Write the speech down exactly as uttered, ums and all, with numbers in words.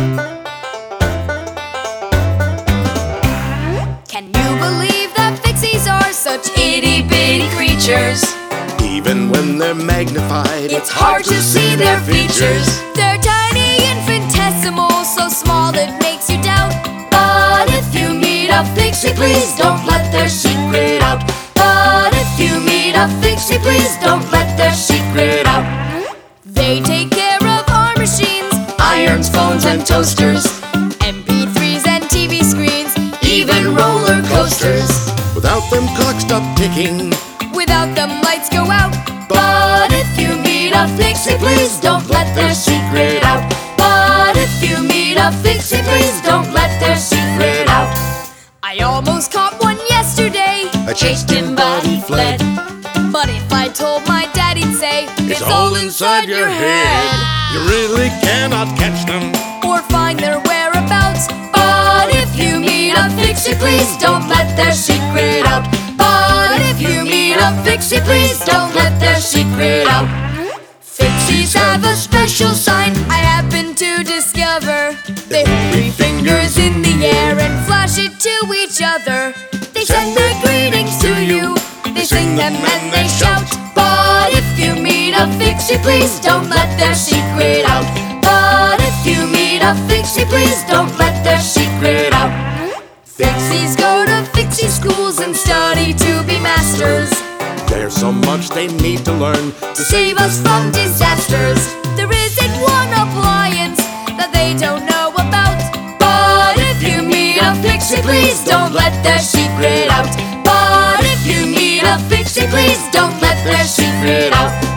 Can you believe that pixies are such itty-bitty creatures? Even when they're magnified, It's hard to see their features. They're tiny, infinitesimal, so small it makes you doubt. But if you meet a pixie, please don't let their secret out. But if you meet a pixie, please don't let their secret out. They take care of our machines, irons, phones, and toasters, M P threes and T V screens, even roller coasters. without them clocks stop ticking. Without them, lights go out. But if you meet a pixie, please don't let their secret out. But if you meet a pixie, please don't let their secret out. I almost caught one yesterday. I chased him, but he fled. But if I told my dad, he'd say, It's all inside your head. You really cannot catch them. Or find their whereabouts. But if you meet a pixie, please don't let their secret out. But if you meet a pixie, please don't let their secret out. Pixies have a special sign I happen to discover. They hold three fingers in the air and flash it to each other. They send their greetings to you, they sing them and they shout. But if you meet a pixie, please don't let their secret out. But if you meet a pixie, please don't let their secret out. Pixies go to pixie schools and study to be masters. There's so much they need to learn To save us from disasters. There isn't one appliance that they don't know about. But if you meet a pixie, please don't let their secret out. But if you meet a pixie, please don't let their secret out.